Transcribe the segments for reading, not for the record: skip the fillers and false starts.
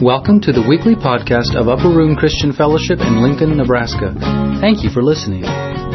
Welcome to the weekly podcast of Upper Room Christian Fellowship in Lincoln, Nebraska. Thank you for listening.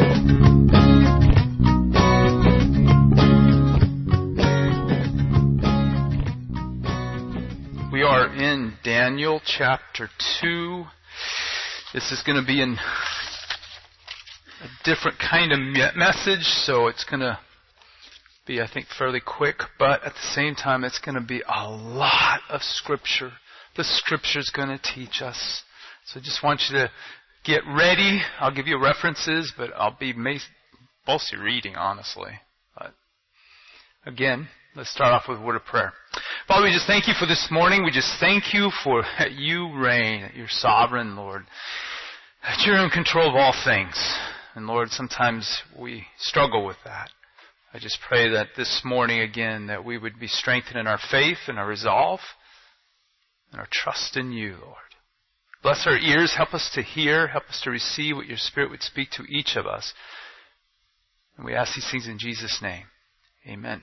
We are in Daniel chapter 2. This is going to be a different kind of message, so it's going to be, I think, fairly quick, but at the same time, it's going to be a lot of Scripture. The Scripture's going to teach us. So I just want you to get ready. I'll give you references, but I'll be mostly reading, honestly. But again, let's start off with a word of prayer. Father, we just thank you for this morning. We just thank you for that you reign, that you're sovereign, Lord, that you're in control of all things. And Lord, sometimes we struggle with that. I just pray that this morning, again, that we would be strengthened in our faith and our resolve and our trust in you, Lord. Bless our ears. Help us to hear. Help us to receive what your Spirit would speak to each of us. And we ask these things in Jesus' name. Amen.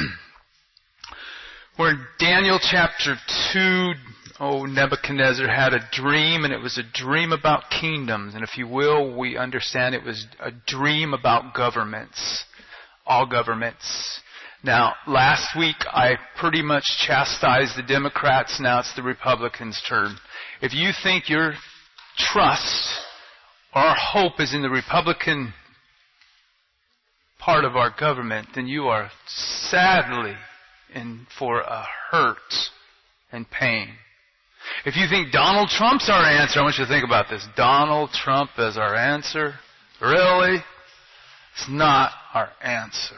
We're in Daniel chapter 2. Nebuchadnezzar had a dream, and it was a dream about kingdoms. And if you will, we understand it was a dream about governments. All governments. Now, last week I pretty much chastised the Democrats. Now it's the Republicans' turn. If you think your trust or our hope is in the Republican part of our government, then you are sadly in for a hurt and pain. If you think Donald Trump's our answer, I want you to think about this. Donald Trump as our answer? Really? It's not our answer.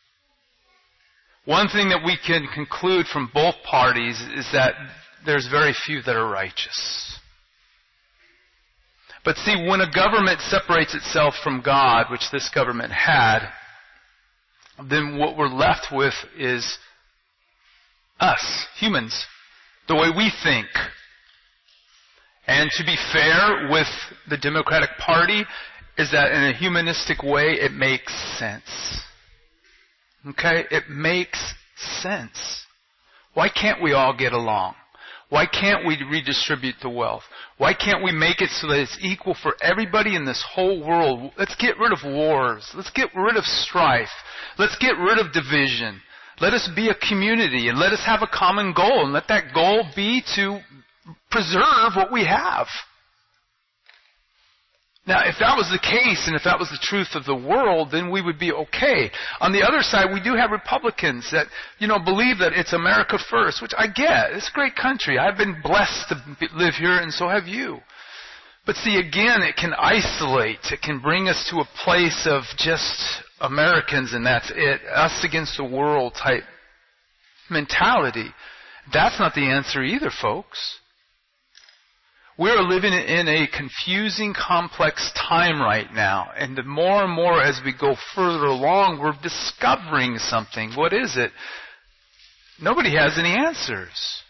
One thing that we can conclude from both parties is that there's very few that are righteous. But see, when a government separates itself from God, which this government had, then what we're left with is us, humans, the way we think. And to be fair with the Democratic Party is that in a humanistic way, it makes sense. Okay? It makes sense. Why can't we all get along? Why can't we redistribute the wealth? Why can't we make it so that it's equal for everybody in this whole world? Let's get rid of wars. Let's get rid of strife. Let's get rid of division. Let us be a community and let us have a common goal, and let that goal be to preserve what we have. Now, if that was the case and if that was the truth of the world, then we would be okay. On the other side, we do have Republicans that, believe that it's America first, which I get. It's a great country. I've been blessed to live here, and so have you. But see, again, it can isolate. It can bring us to a place of just Americans and that's it. Us against the world type mentality. That's not the answer either, folks. We are living in a confusing, complex time right now. And the more and more as we go further along, we're discovering something. What is it? Nobody has any answers.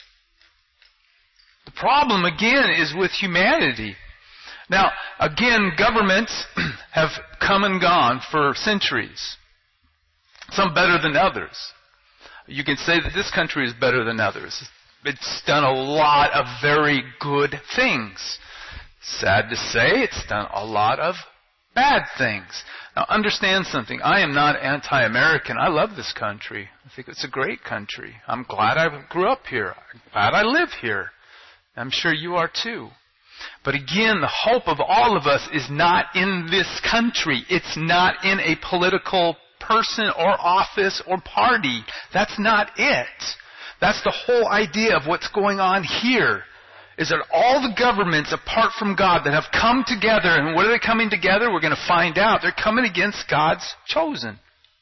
The problem, again, is with humanity. Now, again, governments have come and gone for centuries. Some better than others. You can say that this country is better than others. It's done a lot of very good things. Sad to say, it's done a lot of bad things. Now, understand something. I am not anti-American. I love this country. I think it's a great country. I'm glad I grew up here. I'm glad I live here. I'm sure you are too. But again, the hope of all of us is not in this country. It's not in a political person or office or party. That's not it. That's the whole idea of what's going on here, is that all the governments apart from God that have come together, and what are they coming together? We're going to find out. They're coming against God's chosen.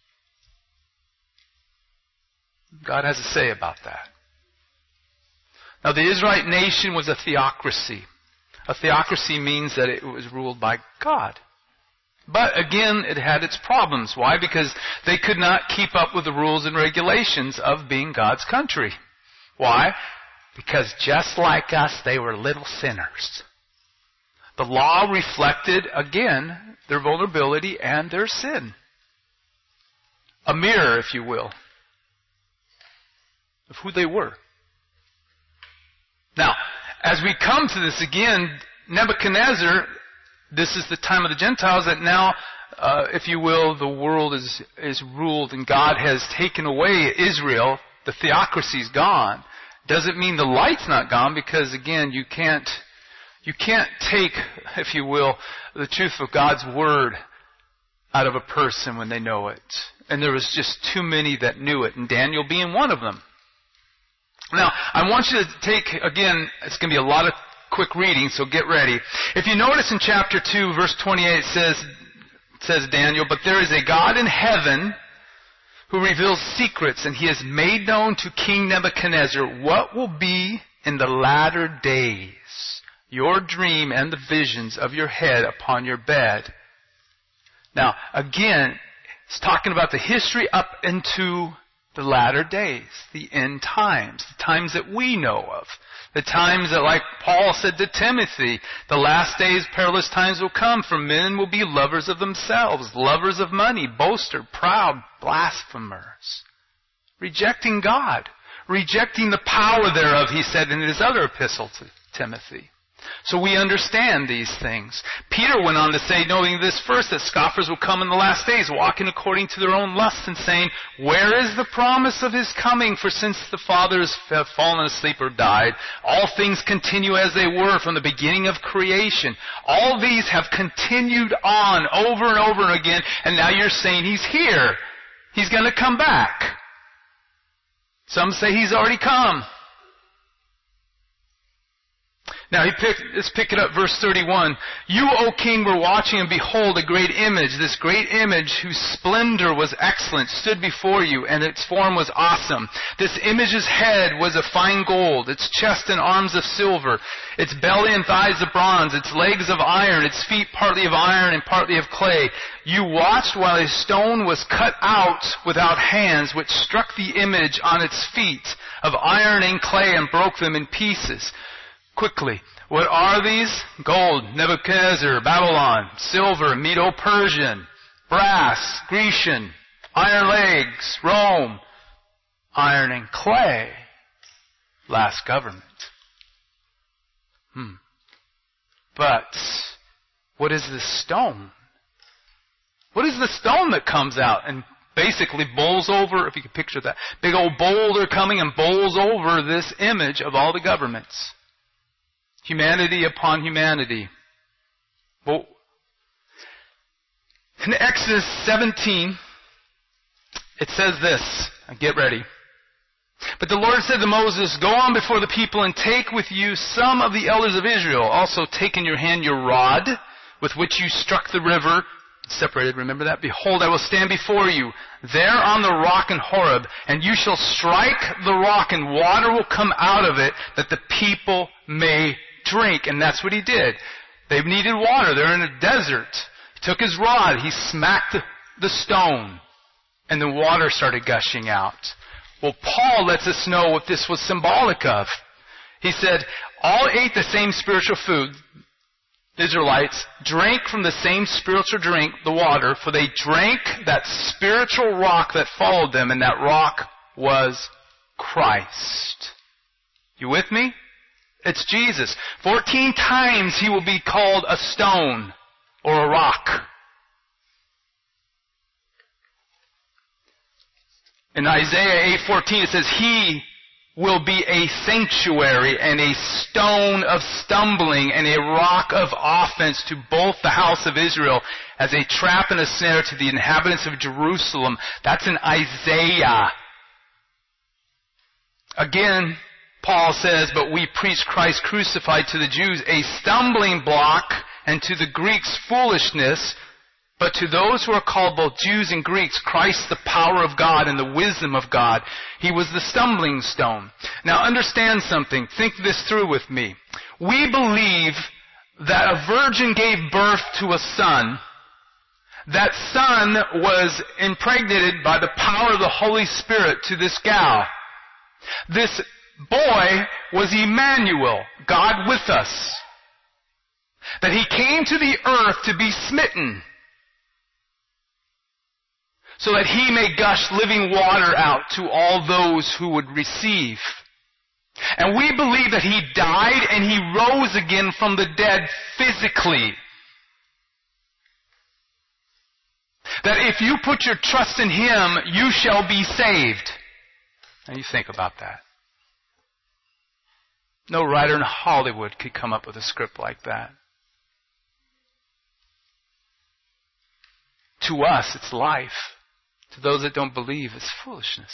God has a say about that. Now, the Israelite nation was a theocracy. A theocracy means that it was ruled by God. But again, it had its problems. Why? Because they could not keep up with the rules and regulations of being God's country. Why? Because just like us, they were little sinners. The law reflected, again, their vulnerability and their sin. A mirror, if you will, of who they were. Now, as we come to this again, Nebuchadnezzar, this is the time of the Gentiles that now, if you will, the world is ruled and God has taken away Israel. The theocracy's gone. Doesn't mean the light's not gone, because again, you can't take, if you will, the truth of God's word out of a person when they know it. And there was just too many that knew it, and Daniel being one of them. Now, I want you to take, again, it's going to be a lot of quick reading, so get ready. If you notice in chapter 2, verse 28, it says Daniel, "But there is a God in heaven who reveals secrets, and he has made known to King Nebuchadnezzar what will be in the latter days, your dream and the visions of your head upon your bed." Now, again, it's talking about the history up into the latter days, the end times, the times that we know of. The times that, like Paul said to Timothy, the last days, perilous times will come, for men will be lovers of themselves, lovers of money, boasters, proud, blasphemers, rejecting God, rejecting the power thereof, he said in his other epistle to Timothy. So we understand these things. Peter went on to say, knowing this first, that scoffers will come in the last days, walking according to their own lusts, and saying, "Where is the promise of his coming? For since the fathers have fallen asleep or died, all things continue as they were from the beginning of creation." All these have continued on over and over again, and now you're saying he's here. He's going to come back. Some say he's already come. Now, let's pick it up, verse 31. "You, O king, were watching, and behold, a great image. This great image, whose splendor was excellent, stood before you, and its form was awesome. This image's head was of fine gold, its chest and arms of silver, its belly and thighs of bronze, its legs of iron, its feet partly of iron and partly of clay. You watched while a stone was cut out without hands, which struck the image on its feet of iron and clay and broke them in pieces." Quickly, what are these? Gold, Nebuchadnezzar, Babylon; silver, Medo-Persian; brass, Grecian; iron legs, Rome; iron and clay, last government. But what is this stone? What is the stone that comes out and basically bowls over, if you can picture that, big old boulder coming and bowls over this image of all the governments? Humanity upon humanity. Well, in Exodus 17, it says this. Get ready. "But the Lord said to Moses, Go on before the people and take with you some of the elders of Israel. Also take in your hand your rod with which you struck the river." Separated, remember that? "Behold, I will stand before you there on the rock in Horeb, and you shall strike the rock, and water will come out of it, that the people may drink." And that's what he did. They needed water. They're in a desert. He took his rod. He smacked the stone. And the water started gushing out. Well, Paul lets us know what this was symbolic of. He said, all ate the same spiritual food. Israelites drank from the same spiritual drink, the water, for they drank that spiritual rock that followed them, and that rock was Christ. You with me? It's Jesus. 14 times he will be called a stone or a rock. In Isaiah 8:14 it says, "He will be a sanctuary and a stone of stumbling and a rock of offense to both the house of Israel, as a trap and a snare to the inhabitants of Jerusalem." That's in Isaiah. Again, Paul says, "But we preach Christ crucified, to the Jews a stumbling block, and to the Greeks foolishness. But to those who are called both Jews and Greeks, Christ the power of God and the wisdom of God. He was the stumbling stone." Now understand something. Think this through with me. We believe that a virgin gave birth to a son. That son was impregnated by the power of the Holy Spirit to this gal. This boy was Emmanuel, God with us. That he came to the earth to be smitten, so that he may gush living water out to all those who would receive. And we believe that He died and He rose again from the dead physically. That if you put your trust in Him, you shall be saved. Now you think about that. No writer in Hollywood could come up with a script like that. To us, it's life. To those that don't believe, it's foolishness.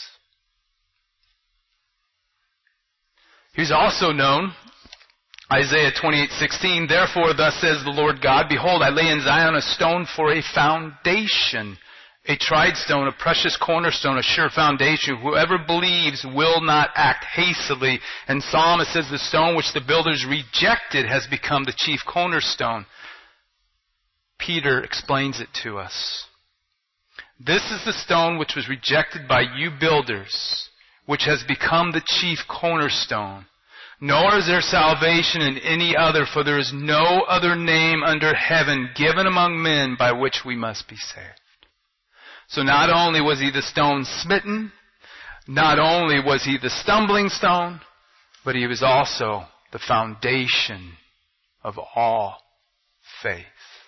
He's also known, Isaiah 28:16, therefore thus says the Lord God, behold, I lay in Zion a stone for a foundation, a tried stone, a precious cornerstone, a sure foundation. Whoever believes will not act hastily. And Psalm, it says, the stone which the builders rejected has become the chief cornerstone. Peter explains it to us. This is the stone which was rejected by you builders, which has become the chief cornerstone. Nor is there salvation in any other, for there is no other name under heaven given among men by which we must be saved. So not only was he the stone smitten, not only was he the stumbling stone, but he was also the foundation of all faith.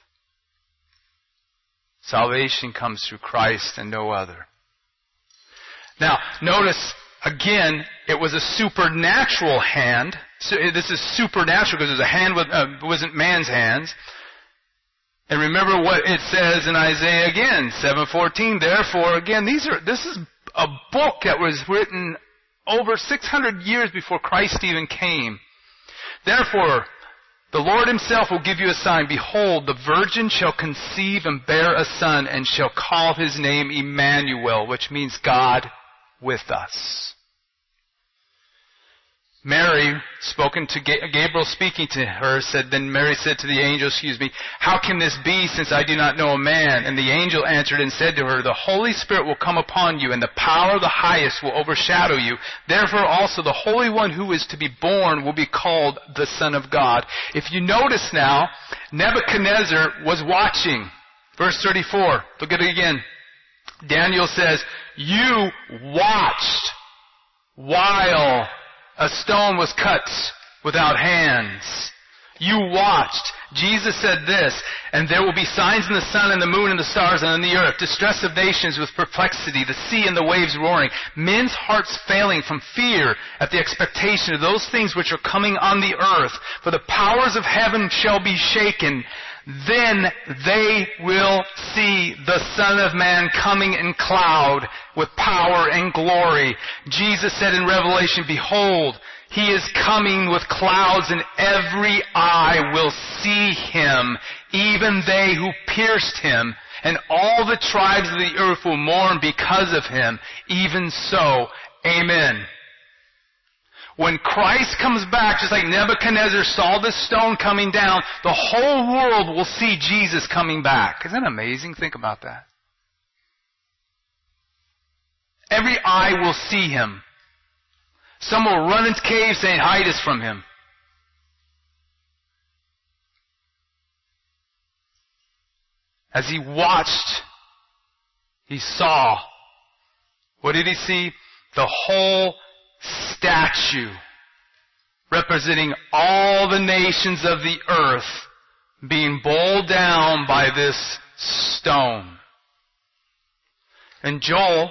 Salvation comes through Christ and no other. Now, notice, again, it was a supernatural hand. So this is supernatural because it was a hand it wasn't man's hands. And remember what it says in Isaiah again, 7:14. Therefore, again, this is a book that was written over 600 years before Christ even came. Therefore, the Lord Himself will give you a sign. Behold, the virgin shall conceive and bear a son, and shall call His name Emmanuel, which means God with us. Mary, Gabriel speaking to her, then Mary said to the angel, how can this be, since I do not know a man? And the angel answered and said to her, the Holy Spirit will come upon you, and the power of the highest will overshadow you. Therefore also the Holy One who is to be born will be called the Son of God. If you notice now, Nebuchadnezzar was watching. Verse 34, look at it again. Daniel says, you watched while a stone was cut without hands. You watched. Jesus said this, and there will be signs in the sun and the moon and the stars and on the earth, distress of nations with perplexity, the sea and the waves roaring, men's hearts failing from fear at the expectation of those things which are coming on the earth. For the powers of heaven shall be shaken. Then they will see the Son of Man coming in cloud with power and glory. Jesus said in Revelation, behold, He is coming with clouds, and every eye will see Him, even they who pierced Him, and all the tribes of the earth will mourn because of Him. Even so, amen. When Christ comes back, just like Nebuchadnezzar saw this stone coming down, the whole world will see Jesus coming back. Isn't that amazing? Think about that. Every eye will see Him. Some will run into caves saying, hide us from Him. As he watched, he saw. What did he see? The whole statue representing all the nations of the earth being bowled down by this stone. And Joel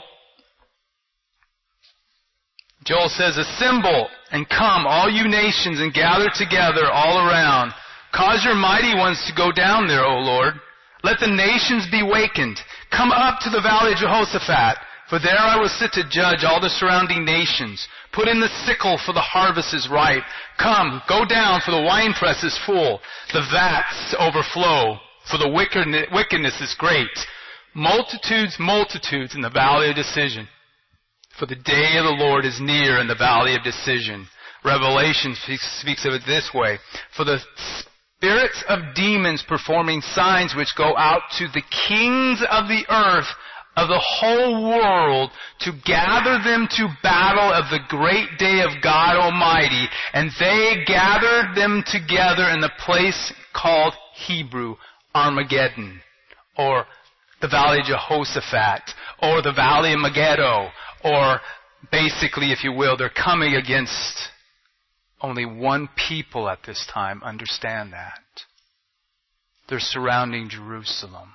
says, assemble and come, all you nations, and gather together all around. Cause your mighty ones to go down there, O Lord. Let the nations be wakened. Come up to the valley of Jehoshaphat, for there I will sit to judge all the surrounding nations. Put in the sickle, for the harvest is ripe. Come, go down, for the winepress is full. The vats overflow, for the wickedness is great. Multitudes, multitudes in the valley of decision. For the day of the Lord is near in the valley of decision. Revelation speaks of it this way. For the spirits of demons performing signs which go out to the kings of the earth, of the whole world, to gather them to battle of the great day of God Almighty. And they gathered them together in the place called Hebrew Armageddon, or the valley of Jehoshaphat, or the valley of Megiddo, or basically, if you will, they're coming against Only one people at this time understand that. They're surrounding Jerusalem.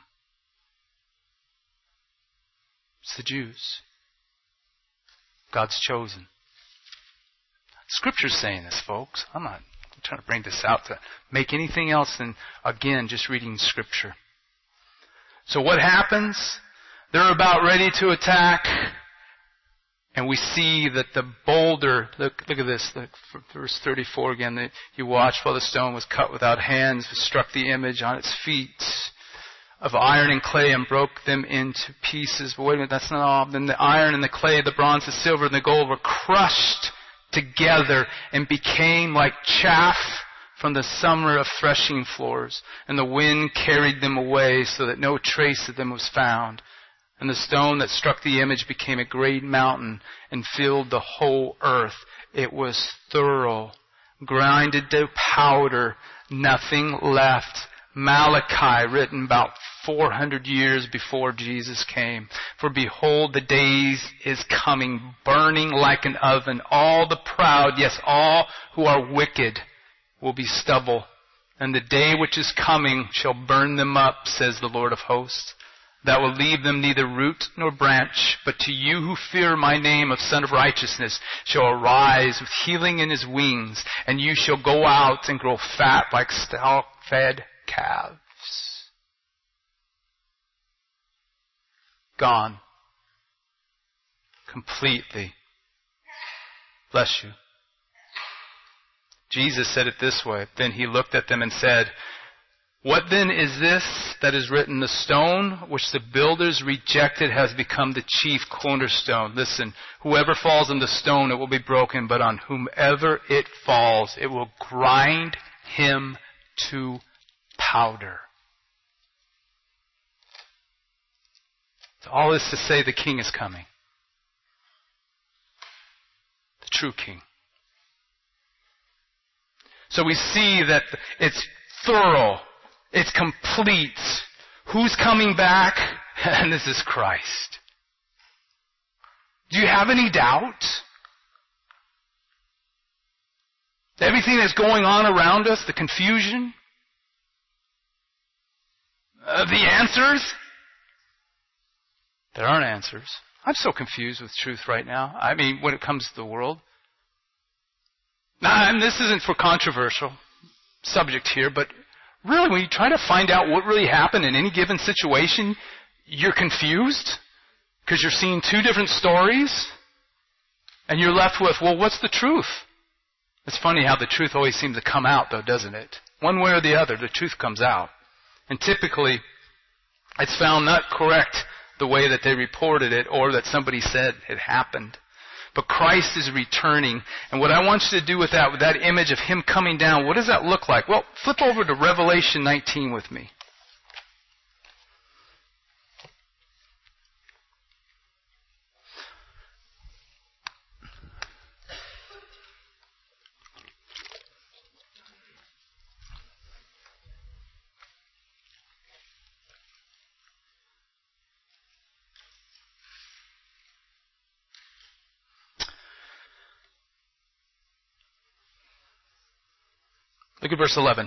It's the Jews. God's chosen. Scripture's saying this, folks. I'm not trying to bring this out to make anything else than, again, just reading Scripture. So what happens? They're about ready to attack. And we see that the boulder, look at this, look, verse 34 again, that you watched while the stone was cut without hands, struck the image on its feet of iron and clay and broke them into pieces. But wait a minute, that's not all. Then the iron and the clay, the bronze, the silver, and the gold were crushed together and became like chaff from the summer of threshing floors. And the wind carried them away so that no trace of them was found. And the stone that struck the image became a great mountain and filled the whole earth. It was thorough, grinded to powder, nothing left. Malachi, written about 400 years before Jesus came. For behold, the days is coming, burning like an oven. All the proud, yes, all who are wicked will be stubble. And the day which is coming shall burn them up, says the Lord of hosts. That will leave them neither root nor branch. But to you who fear my name of Son of Righteousness shall arise with healing in his wings, and you shall go out and grow fat like stalk-fed calves. Gone. Completely. Bless you. Jesus said it this way. Then he looked at them and said, what then is this that is written? The stone which the builders rejected has become the chief cornerstone. Listen, whoever falls on the stone, it will be broken, but on whomever it falls, it will grind him to powder. So all this to say the king is coming. The true king. So we see that it's thorough. It's complete. Who's coming back? And this is Christ. Do you have any doubt? Everything that's going on around us, the confusion, the answers? There aren't answers. I'm so confused with truth right now. I mean, when it comes to the world. Now, and this isn't for controversial subject here, but really, when you try to find out what really happened in any given situation, you're confused because you're seeing two different stories and you're left with, well, what's the truth? It's funny how the truth always seems to come out, though, doesn't it? One way or the other, the truth comes out. And typically, it's found not correct the way that they reported it or that somebody said it happened. But Christ is returning. And what I want you to do with that image of Him coming down, what does that look like? Well, flip over to Revelation 19 with me. Look at verse 11.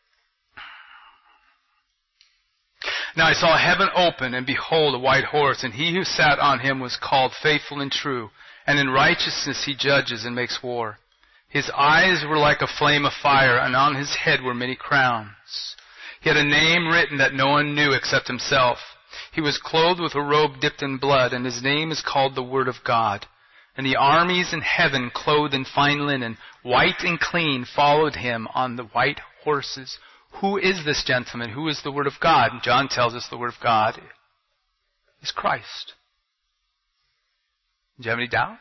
Now I saw heaven open, and behold, a white horse, and he who sat on him was called Faithful and True, and in righteousness he judges and makes war. His eyes were like a flame of fire, and on his head were many crowns. He had a name written that no one knew except himself. He was clothed with a robe dipped in blood, and his name is called the Word of God. And the armies in heaven, clothed in fine linen, white and clean, followed him on the white horses. Who is this gentleman? Who is the Word of God? John tells us the Word of God is Christ. Do you have any doubt?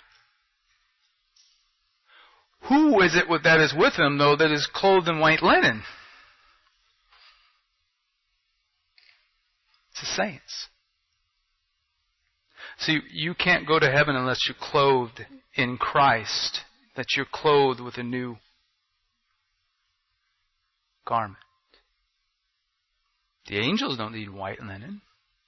Who is it that is with him, though, that is clothed in white linen? It's the saints. See, you can't go to heaven unless you're clothed in Christ, that you're clothed with a new garment. The angels don't need white linen.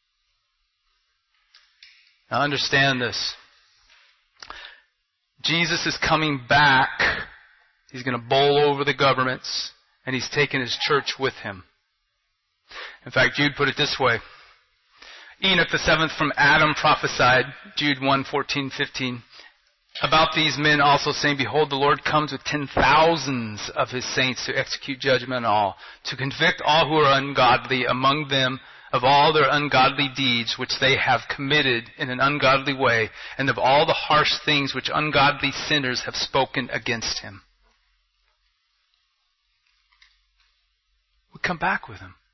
Now understand this. Jesus is coming back He's going to bowl over the governments, and He's taken His church with Him. In fact, Jude put it this way. Enoch the seventh from Adam prophesied, Jude 1:14-15, about these men also saying, Behold, the Lord comes with 10,000s of His saints to execute judgment on all, to convict all who are ungodly among them of all their ungodly deeds which they have committed in an ungodly way, and of all the harsh things which ungodly sinners have spoken against Him. We come back with Him.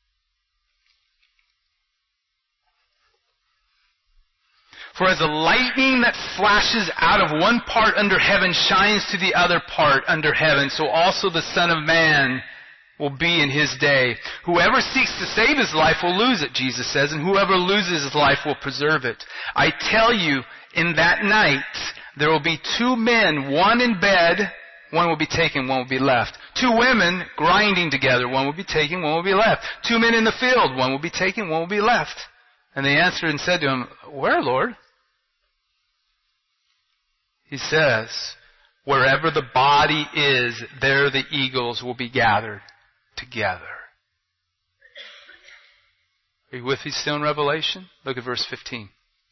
For as the lightning that flashes out of one part under heaven shines to the other part under heaven, so also the Son of Man will be in His day. Whoever seeks to save his life will lose it, Jesus says, and whoever loses his life will preserve it. I tell you, in that night there will be two men, one in bed, one will be taken, one will be left. Two women grinding together, one will be taken, one will be left. Two men in the field, one will be taken, one will be left. And they answered and said to Him, Where, Lord? He says, Wherever the body is, there the eagles will be gathered together. Are you with me still in Revelation? Look at verse 15.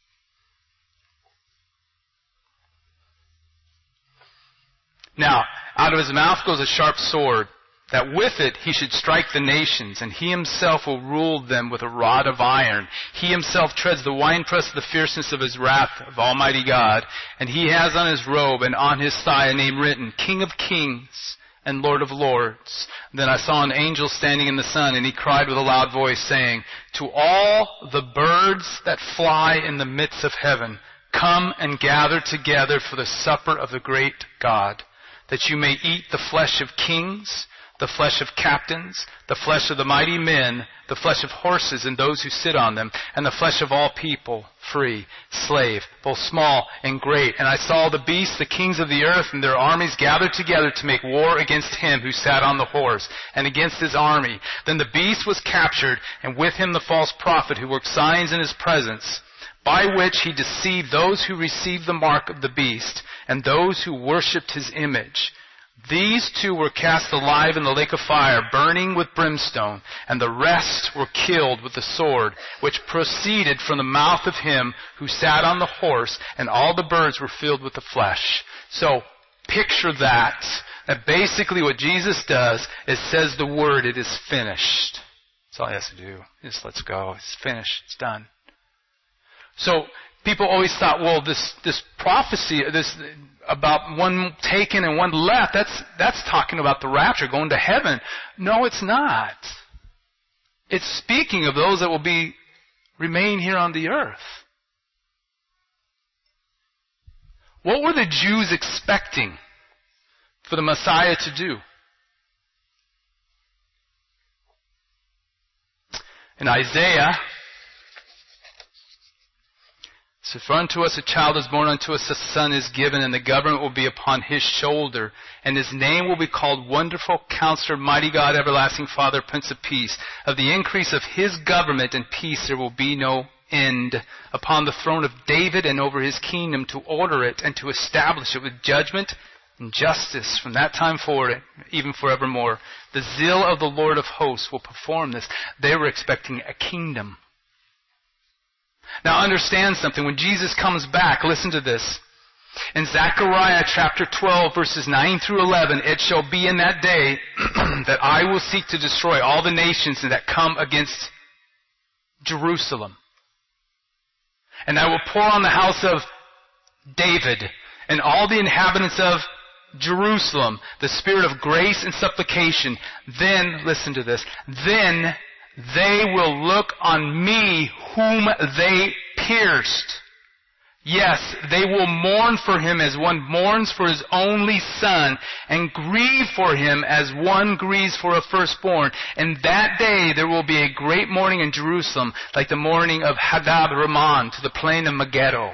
Now, out of His mouth goes a sharp sword, that with it He should strike the nations, and He Himself will rule them with a rod of iron. He Himself treads the winepress of the fierceness of His wrath of Almighty God, and He has on His robe and on His thigh a name written, King of Kings and Lord of Lords. Then I saw an angel standing in the sun, and he cried with a loud voice, saying, To all the birds that fly in the midst of heaven, come and gather together for the supper of the great God, that you may eat the flesh of kings, the flesh of captains, the flesh of the mighty men, the flesh of horses and those who sit on them, and the flesh of all people, free, slave, both small and great. And I saw the beasts, the kings of the earth, and their armies gathered together to make war against Him who sat on the horse, and against His army. Then the beast was captured, and with him the false prophet who worked signs in His presence, by which he deceived those who received the mark of the beast, and those who worshipped His image. These two were cast alive in the lake of fire, burning with brimstone, and the rest were killed with the sword, which proceeded from the mouth of Him who sat on the horse, and all the birds were filled with the flesh. So, picture that basically what Jesus does is says the word, it is finished. That's all He has to do. Just let's go. It's finished. It's done. So, people always thought, well, this prophecy, this about one taken and one left, that's talking about the rapture, going to heaven. No, it's not. It's speaking of those that will remain here on the earth. What were the Jews expecting for the Messiah to do? In Isaiah, so for unto us a child is born, unto us a son is given, and the government will be upon His shoulder. And His name will be called Wonderful Counselor, Mighty God, Everlasting Father, Prince of Peace. Of the increase of His government and peace there will be no end, upon the throne of David and over His kingdom, to order it and to establish it with judgment and justice from that time forward, even forevermore. The zeal of the Lord of hosts will perform this. They were expecting a kingdom. Now understand something. When Jesus comes back, listen to this. In Zechariah chapter 12, verses 9 through 11, it shall be in that day that I will seek to destroy all the nations that come against Jerusalem. And I will pour on the house of David and all the inhabitants of Jerusalem the spirit of grace and supplication. Then, listen to this, then they will look on me whom they pierced. Yes, they will mourn for Him as one mourns for his only son, and grieve for Him as one grieves for a firstborn. And that day there will be a great mourning in Jerusalem, like the mourning of Hadad Raman to the plain of Megiddo.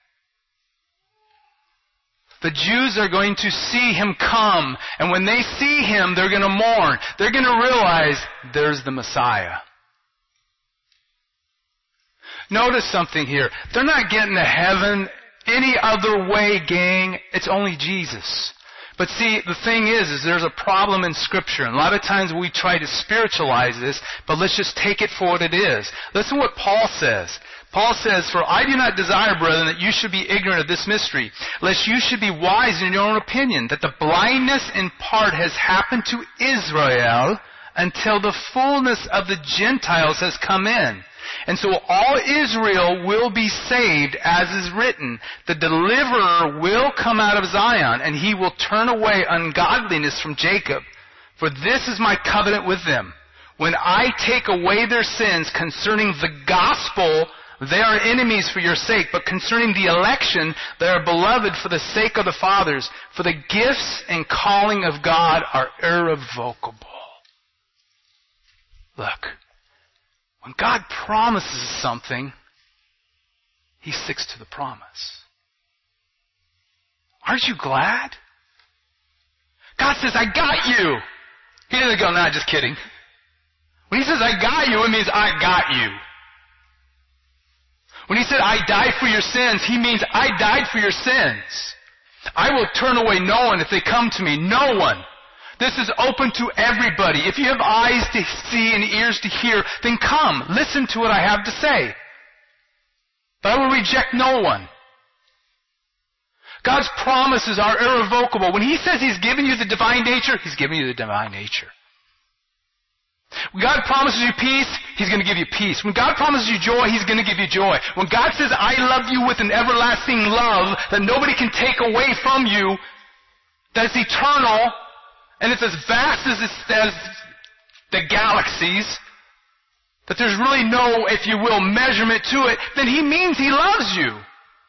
The Jews are going to see Him come, and when they see Him, they're going to mourn. They're going to realize there's the Messiah. Notice something here. They're not getting to heaven any other way, gang. It's only Jesus. But see, the thing is there's a problem in Scripture. And a lot of times we try to spiritualize this, but let's just take it for what it is. Listen to what Paul says. Paul says, "For I do not desire, brethren, that you should be ignorant of this mystery, lest you should be wise in your own opinion, that the blindness in part has happened to Israel until the fullness of the Gentiles has come in. And so all Israel will be saved, as is written, the deliverer will come out of Zion, and he will turn away ungodliness from Jacob. For this is my covenant with them. When I take away their sins concerning the gospel, they are enemies for your sake, but concerning the election, they are beloved for the sake of the fathers. For the gifts and calling of God are irrevocable." Look, when God promises something, He sticks to the promise. Aren't you glad? God says, "I got you." He doesn't go, "Nah, just kidding." When He says, "I got you," it means I got you. When He said, "I died for your sins," He means I died for your sins. I will turn away no one if they come to me. No one. This is open to everybody. If you have eyes to see and ears to hear, then come. Listen to what I have to say. But I will reject no one. God's promises are irrevocable. When He says He's given you the divine nature, He's given you the divine nature. When God promises you peace, He's going to give you peace. When God promises you joy, He's going to give you joy. When God says, "I love you with an everlasting love that nobody can take away from you," that's eternal, and it's as vast as the galaxies, that there's really no, if you will, measurement to it, then He means He loves you.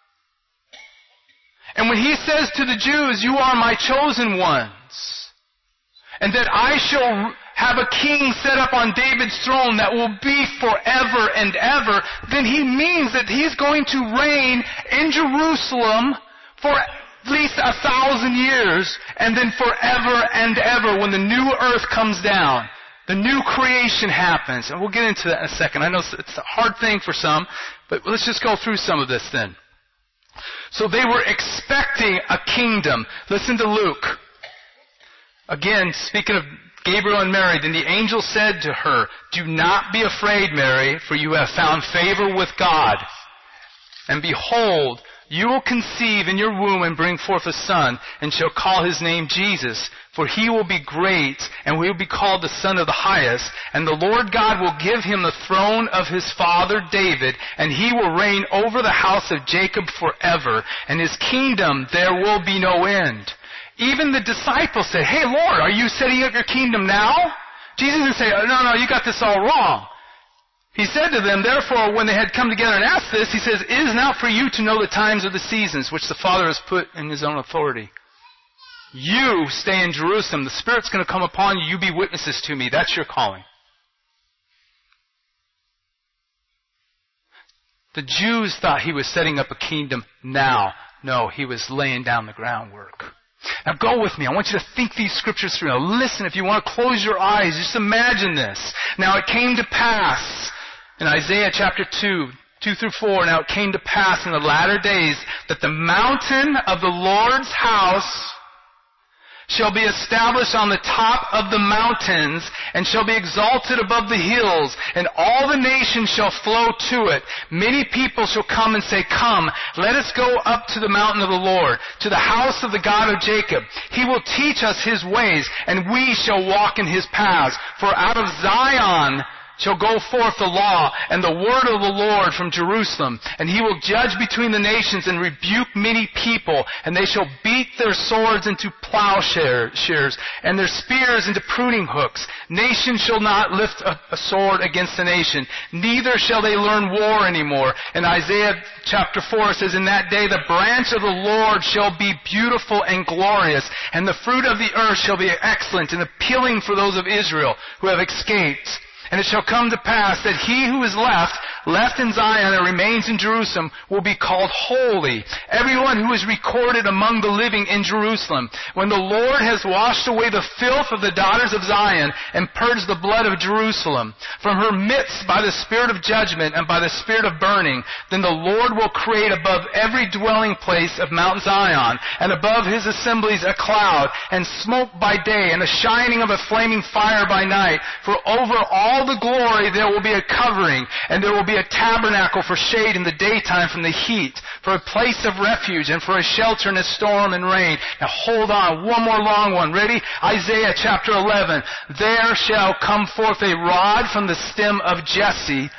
And when He says to the Jews, "You are my chosen ones," and that I shall have a king set up on David's throne that will be forever and ever, then He means that He's going to reign in Jerusalem for at least 1,000 years, and then forever and ever when the new earth comes down. The new creation happens. And we'll get into that in a second. I know it's a hard thing for some, but let's just go through some of this then. So they were expecting a kingdom. Listen to Luke. Again, speaking of Gabriel and Mary, then the angel said to her, "Do not be afraid, Mary, for you have found favor with God. And behold, you will conceive in your womb and bring forth a son, and shall call his name Jesus. For he will be great, and will be called the Son of the Highest. And the Lord God will give him the throne of his father David, and he will reign over the house of Jacob forever. And his kingdom there will be no end." Even the disciples said, "Hey, Lord, are you setting up your kingdom now?" Jesus didn't say, no, you got this all wrong. He said to them, therefore, when they had come together and asked this, He says, "It is not for you to know the times or the seasons which the Father has put in His own authority. You stay in Jerusalem. The Spirit's going to come upon you. You be witnesses to me." That's your calling. The Jews thought He was setting up a kingdom now. No, He was laying down the groundwork. Now go with me. I want you to think these scriptures through. Now listen, if you want to close your eyes, just imagine this. "Now it came to pass," in Isaiah chapter 2 through 4, "Now it came to pass in the latter days that the mountain of the Lord's house shall be established on the top of the mountains, and shall be exalted above the hills, and all the nations shall flow to it. Many people shall come and say, 'Come, let us go up to the mountain of the Lord, to the house of the God of Jacob. He will teach us His ways, and we shall walk in His paths. For out of Zion shall go forth the law and the word of the Lord from Jerusalem. And He will judge between the nations and rebuke many people. And they shall beat their swords into plowshares and their spears into pruning hooks. Nation shall not lift a sword against a nation, neither shall they learn war anymore." And Isaiah chapter 4 says, "In that day the branch of the Lord shall be beautiful and glorious, and the fruit of the earth shall be excellent and appealing for those of Israel who have escaped. And it shall come to pass that he who is left, left in Zion and remains in Jerusalem will be called holy. Everyone who is recorded among the living in Jerusalem. When the Lord has washed away the filth of the daughters of Zion and purged the blood of Jerusalem from her midst by the spirit of judgment and by the spirit of burning, then the Lord will create above every dwelling place of Mount Zion and above his assemblies a cloud and smoke by day and a shining of a flaming fire by night. For over all the glory there will be a covering, and there will be a tabernacle for shade in the daytime from the heat, for a place of refuge and for a shelter in a storm and rain. Now hold on, one more long one. Ready? Isaiah chapter 11. There shall come forth a rod from the stem of Jesse,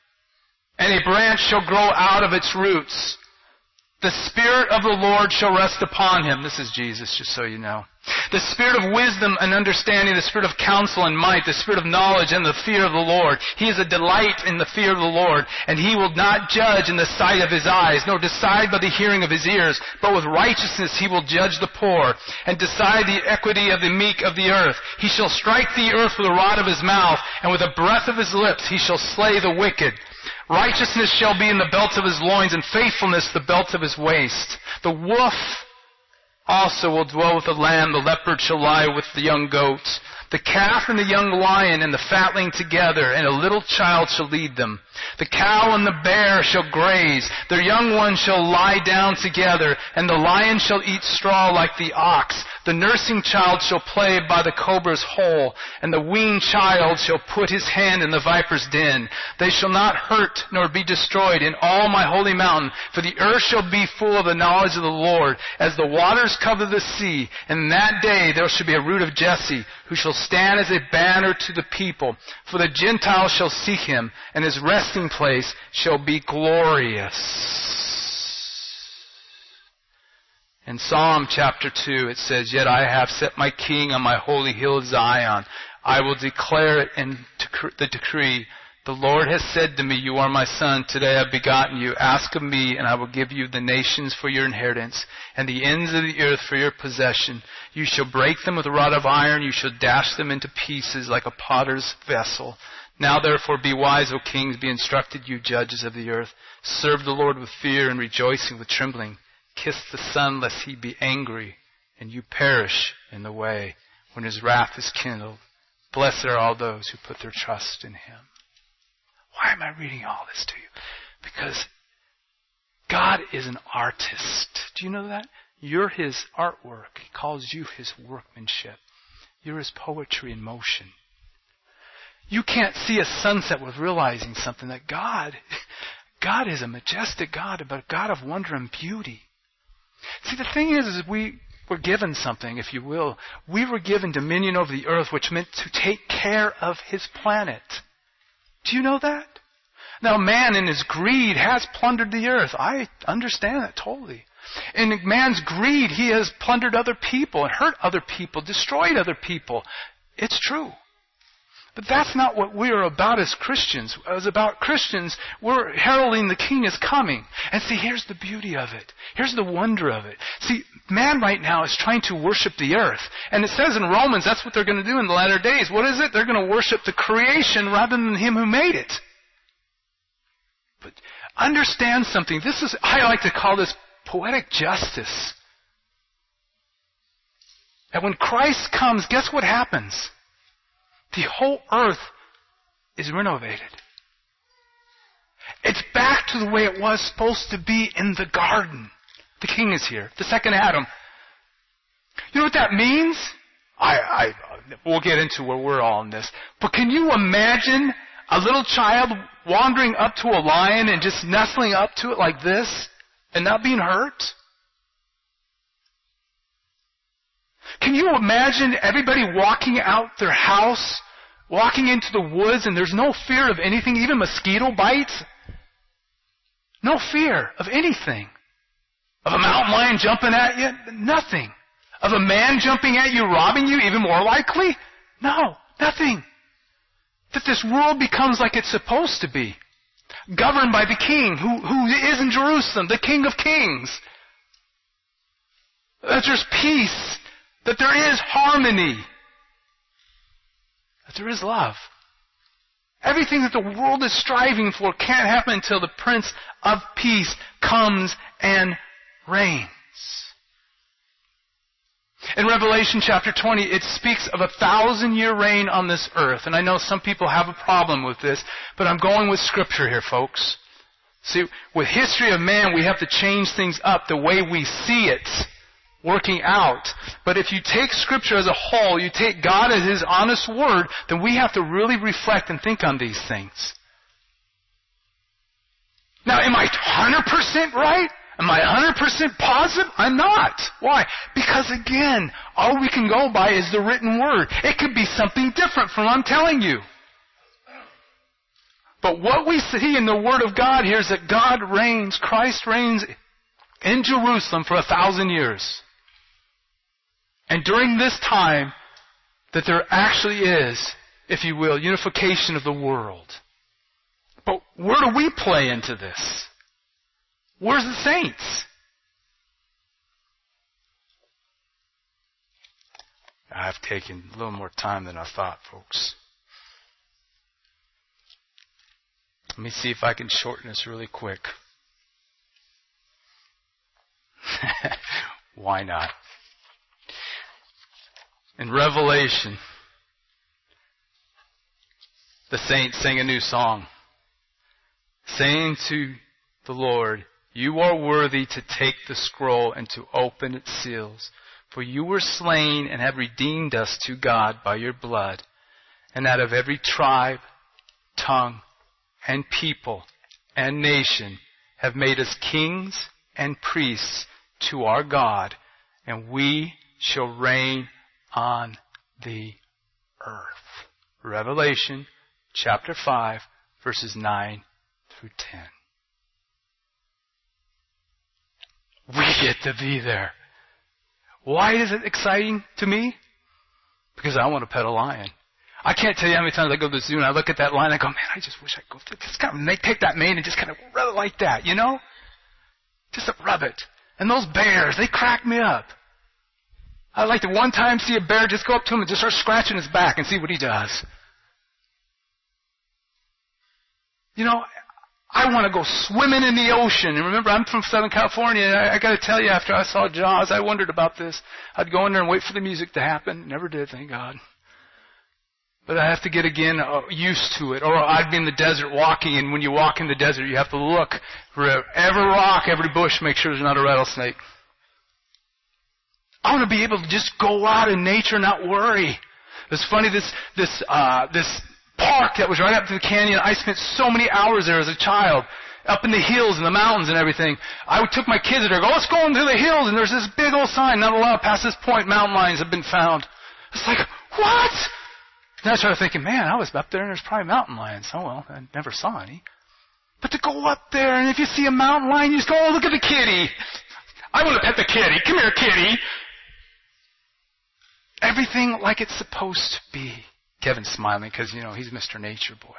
and a branch shall grow out of its roots. The Spirit of the Lord shall rest upon him. This is Jesus, just so you know. The Spirit of wisdom and understanding, the Spirit of counsel and might, the Spirit of knowledge and the fear of the Lord. He is a delight in the fear of the Lord, and he will not judge in the sight of his eyes, nor decide by the hearing of his ears, but with righteousness he will judge the poor, and decide the equity of the meek of the earth. He shall strike the earth with the rod of his mouth, and with the breath of his lips he shall slay the wicked. Righteousness shall be in the belt of his loins, and faithfulness the belt of his waist. The wolf also will dwell with the lamb, the leopard shall lie with the young goats. The calf and the young lion and the fatling together, and a little child shall lead them. The cow and the bear shall graze, their young ones shall lie down together, and the lion shall eat straw like the ox. The nursing child shall play by the cobra's hole, and the weaned child shall put his hand in the viper's den. They shall not hurt nor be destroyed in all my holy mountain, for the earth shall be full of the knowledge of the Lord, as the waters cover the sea. And in that day there shall be a root of Jesse, who shall stand as a banner to the people. For the Gentiles shall seek him, and his resting place shall be glorious. In Psalm chapter 2 it says, Yet I have set my king on my holy hill of Zion. I will declare it in the decree. The Lord has said to me, You are my son. Today I have begotten you. Ask of me, and I will give you the nations for your inheritance, and the ends of the earth for your possession. You shall break them with a rod of iron. You shall dash them into pieces like a potter's vessel. Now therefore be wise, O kings. Be instructed, you judges of the earth. Serve the Lord with fear and rejoicing with trembling. Kiss the Son, lest he be angry, and you perish in the way when his wrath is kindled. Blessed are all those who put their trust in him. Why am I reading all this to you? Because God is an artist. Do you know that? You're his artwork. He calls you his workmanship. You're his poetry in motion. You can't see a sunset with realizing something, that God is a majestic God, but a God of wonder and beauty. See, the thing is we were given something, if you will. We were given dominion over the earth, which meant to take care of his planet. Do you know that? Now, man in his greed has plundered the earth. I understand that totally. In man's greed, he has plundered other people and hurt other people, destroyed other people. It's true. But that's not what we're about as Christians. As about Christians, we're heralding the King is coming. And see, here's the beauty of it. Here's the wonder of it. See, man right now is trying to worship the earth. And it says in Romans, that's what they're going to do in the latter days. What is it? They're going to worship the creation rather than him who made it. But understand something. I like to call this poetic justice. That when Christ comes, guess what happens? The whole earth is renovated. It's back to the way it was supposed to be in the garden. The King is here, the second Adam. You know what that means? We'll get into where we're all in this. But can you imagine a little child wandering up to a lion and just nestling up to it like this and not being hurt? Can you imagine everybody walking out their house, walking into the woods, and there's no fear of anything, even mosquito bites? No fear of anything. Of a mountain lion jumping at you? Nothing. Of a man jumping at you, robbing you? Even more likely? No, nothing. That this world becomes like it's supposed to be. Governed by the King who is in Jerusalem, the King of Kings. That there's peace. That there is harmony. That there is love. Everything that the world is striving for can't happen until the Prince of Peace comes and reigns. In Revelation chapter 20, it speaks of 1,000-year reign on this earth. And I know some people have a problem with this, but I'm going with Scripture here, folks. See, with history of man, we have to change things up the way we see it working out. But if you take Scripture as a whole, you take God as His honest Word, then we have to really reflect and think on these things. Now, am I 100% right? Am I 100% positive? I'm not. Why? Because again, all we can go by is the written Word. It could be something different from what I'm telling you. But what we see in the Word of God here is that God reigns, Christ reigns in Jerusalem for 1,000 years. And during this time, that there actually is, if you will, unification of the world. But where do we play into this? Where's the saints? I've taken a little more time than I thought, folks. Let me see if I can shorten this really quick. Why not? In Revelation, the saints sang a new song, saying to the Lord, "You are worthy to take the scroll and to open its seals. For you were slain and have redeemed us to God by your blood, and out of every tribe, tongue, and people, and nation have made us kings and priests to our God, and we shall reign on the earth." Revelation chapter 5, verses 9 through 10. We get to be there. Why is it exciting to me? Because I want to pet a lion. I can't tell you how many times I go to the zoo and I look at that lion and I go, man, I just wish I could just kind of take that mane and just kind of rub it like that, you know? Just to rub it. And those bears, they crack me up. I'd like to one time see a bear just go up to him and just start scratching his back and see what he does. You know, I want to go swimming in the ocean. And remember, I'm from Southern California, and I got to tell you, after I saw Jaws, I wondered about this. I'd go in there and wait for the music to happen. Never did, thank God. But I have to get, again, used to it. Or I'd be in the desert walking, and when you walk in the desert, you have to look for every rock, every bush, make sure there's not a rattlesnake. I want to be able to just go out in nature and not worry. It's funny, this park that was right up to the canyon, I spent so many hours there as a child, up in the hills and the mountains and everything. I took my kids there, go, let's go into the hills, and there's this big old sign, not allowed past this point, mountain lions have been found. It's like, what? And I started thinking, man, I was up there and there's probably mountain lions. Oh well, I never saw any. But to go up there, and if you see a mountain lion, you just go, oh, look at the kitty. I want to pet the kitty. Come here, kitty. Everything like it's supposed to be. Kevin's smiling because, you know, he's Mr. Nature Boy.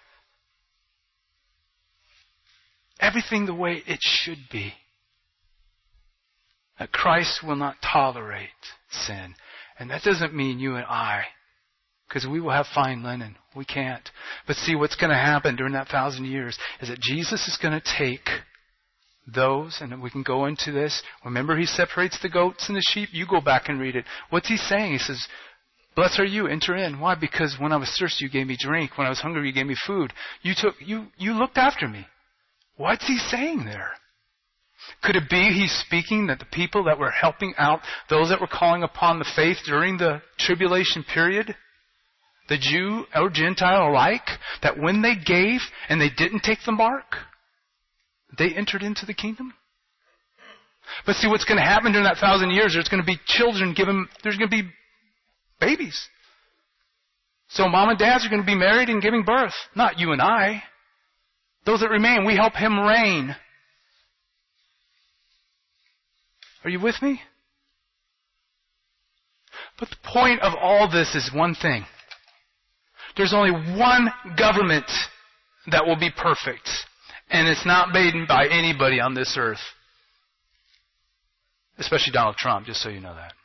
Everything the way it should be. That Christ will not tolerate sin. And that doesn't mean you and I, because we will have fine linen. We can't. But see, what's going to happen during that 1,000 years is that Jesus is going to take those, and we can go into this. Remember, He separates the goats and the sheep. You go back and read it. What's He saying? He says, blessed are you, enter in. Why? Because when I was thirsty, you gave me drink. When I was hungry, you gave me food. You looked after me. What's He saying there? Could it be He's speaking that the people that were helping out those that were calling upon the faith during the tribulation period, the Jew or Gentile alike, that when they gave and they didn't take the mark, they entered into the kingdom? But see, what's going to happen during that 1,000 years, there's going to be children there's going to be babies. So mom and dads are going to be married and giving birth. Not you and I. Those that remain, we help Him reign. Are you with me? But the point of all this is one thing. There's only one government that will be perfect. And it's not made by anybody on this earth. Especially Donald Trump, just so you know that.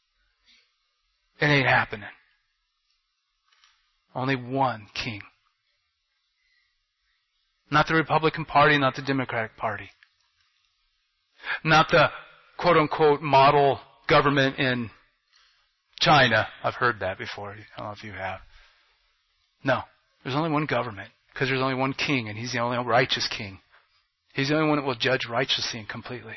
It ain't happening. Only one king Not the Republican Party, not the Democratic Party. Not the quote-unquote model government in China. I've heard that before. I don't know if you have. No. There's only one government because there's only one king, and he's the only righteous king. He's the only one that will judge righteously and completely.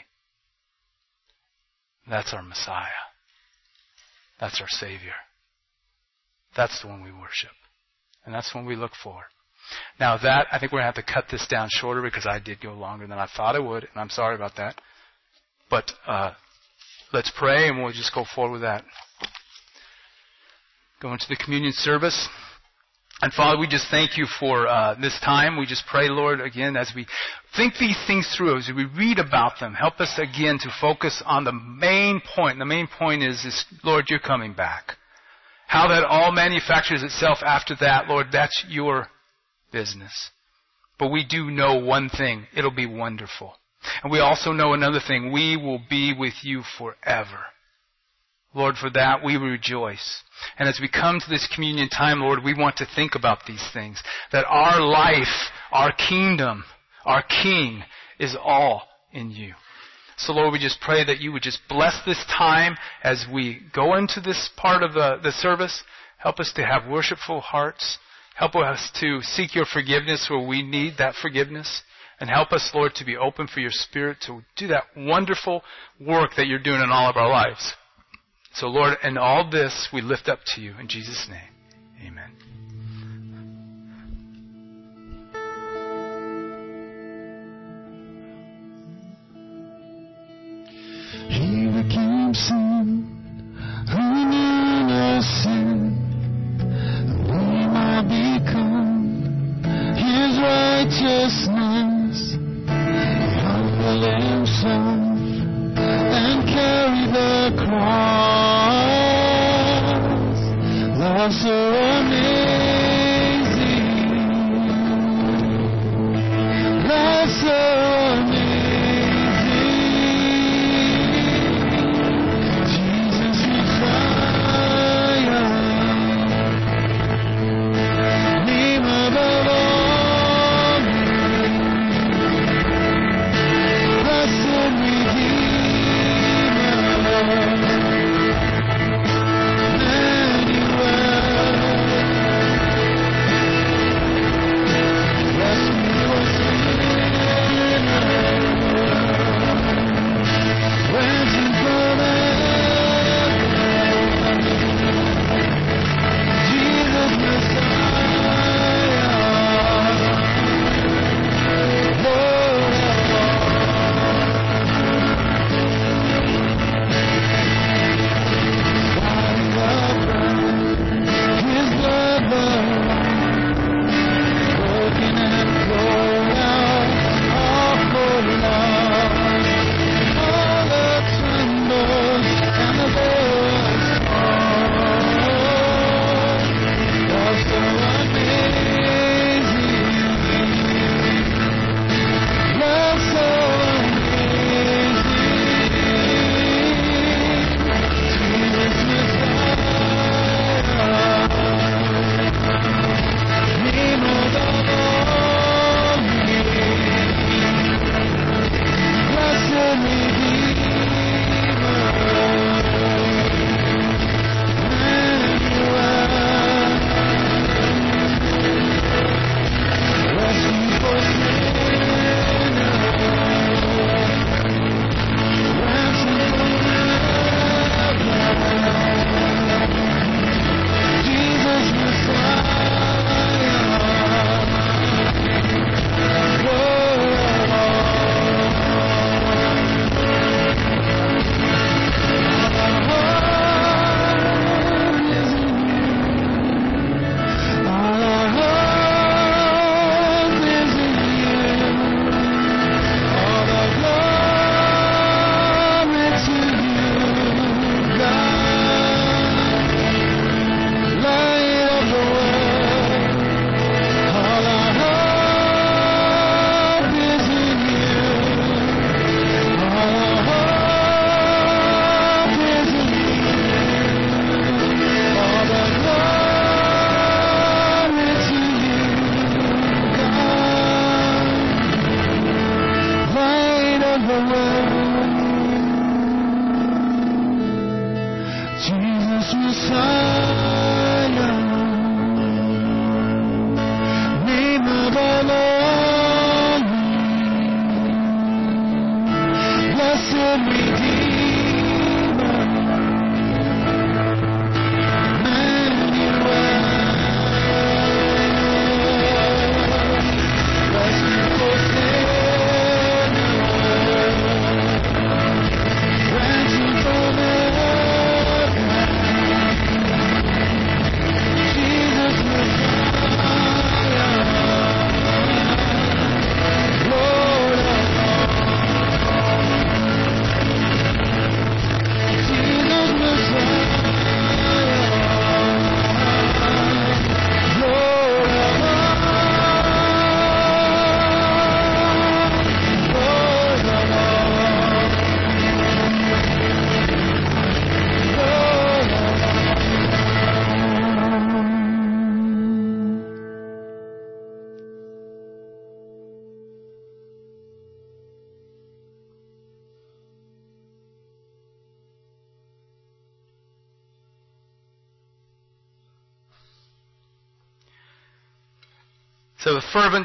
That's our Messiah. That's our Savior. That's the one we worship. And that's the one we look for. Now that, I think we're going to have to cut this down shorter because I did go longer than I thought I would, and I'm sorry about that. But let's pray and we'll just go forward with that. Go into the communion service. And Father, we just thank you for this time. We just pray, Lord, again, as we think these things through, as we read about them, help us again to focus on the main point. The main point is, Lord, you're coming back. How that all manufactures itself after that, Lord, that's your business. But we do know one thing. It'll be wonderful. And we also know another thing. We will be with you forever. Lord, for that we rejoice. And as we come to this communion time, Lord, we want to think about these things. That our life, our kingdom, our King is all in you. So Lord, we just pray that you would just bless this time as we go into this part of the service. Help us to have worshipful hearts. Help us to seek your forgiveness where we need that forgiveness. And help us, Lord, to be open for your Spirit to do that wonderful work that you're doing in all of our lives. So, Lord, in all this, we lift up to you. In Jesus' name, amen. He became sin, who knew no sin, that we might become his righteousness. He humbled himself and carried the cross. Love so amazing, love so amazing, Messiah, name above all names, blessed Redeemer, Emmanuel, merciful Savior, ransom from heaven, Jesus Messiah, Lord of all. Jesus Messiah, Lord of all. Lord of So the fervent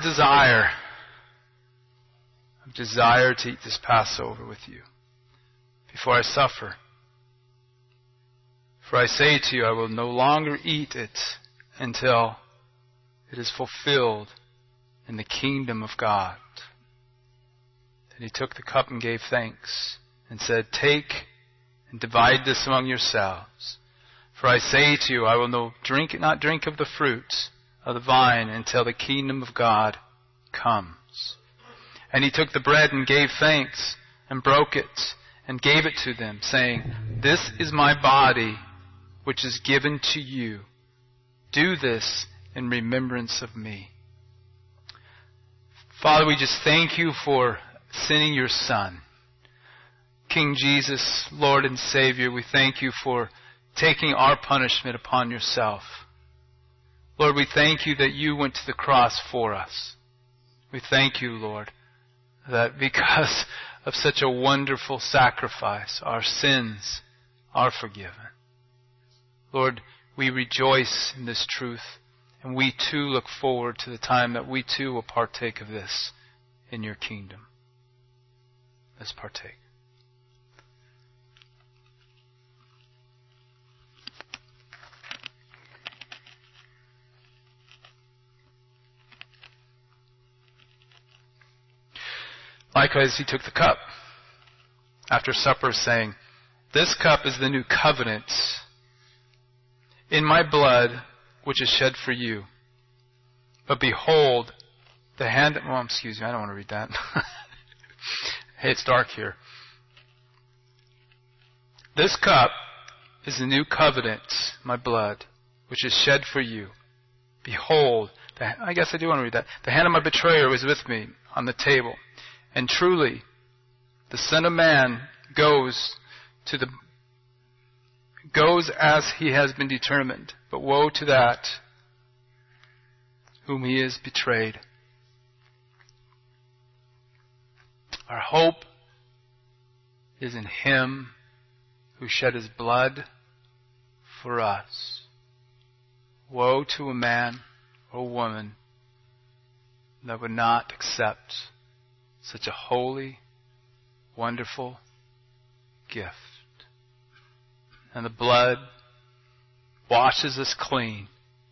desire to eat this Passover with you before I suffer. For I say to you, I will no longer eat it until it is fulfilled in the kingdom of God. Then he took the cup and gave thanks and said, take and divide this among yourselves. For I say to you, I will not drink of the fruits of the vine until the kingdom of God comes. And he took the bread and gave thanks and broke it and gave it to them, saying, this is my body which is given to you. Do this in remembrance of me. Father, we just thank you for sending your Son. King Jesus, Lord and Savior, we thank you for taking our punishment upon yourself. Lord, we thank you that you went to the cross for us. We thank you, Lord, that because of such a wonderful sacrifice, our sins are forgiven. Lord, we rejoice in this truth, and we too look forward to the time that we too will partake of this in your kingdom. Let's partake. Likewise, he took the cup after supper, saying, this cup is the new covenant in my blood, which is shed for you. But behold, the hand... Well, excuse me, I don't want to read that. Hey, it's dark here. This cup is the new covenant, my blood, which is shed for you. Behold, I guess I do want to read that. The hand of my betrayer was with me on the table. And truly, the Son of Man goes as he has been determined. But woe to that whom he is betrayed. Our hope is in him who shed his blood for us. Woe to a man or woman that would not accept such a holy, wonderful gift. And the blood washes us clean,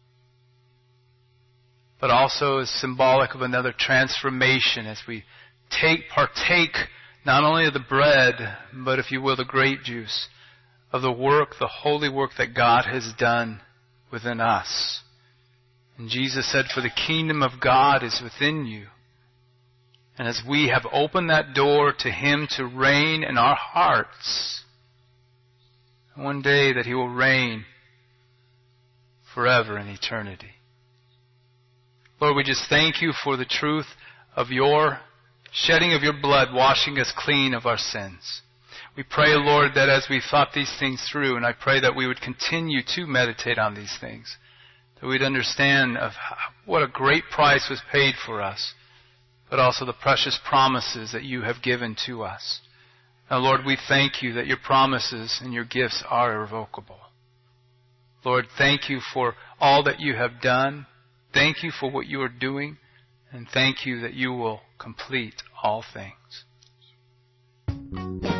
but also is symbolic of another transformation as we partake not only of the bread, but if you will, the grape juice of the work, the holy work that God has done within us. And Jesus said, for the kingdom of God is within you. And as we have opened that door to him to reign in our hearts, one day that he will reign forever in eternity. Lord, we just thank you for the truth of your shedding of your blood, washing us clean of our sins. We pray, Lord, that as we thought these things through, and I pray that we would continue to meditate on these things, that we'd understand of what a great price was paid for us, but also the precious promises that you have given to us. Now, Lord, we thank you that your promises and your gifts are irrevocable. Lord, thank you for all that you have done. Thank you for what you are doing. And thank you that you will complete all things.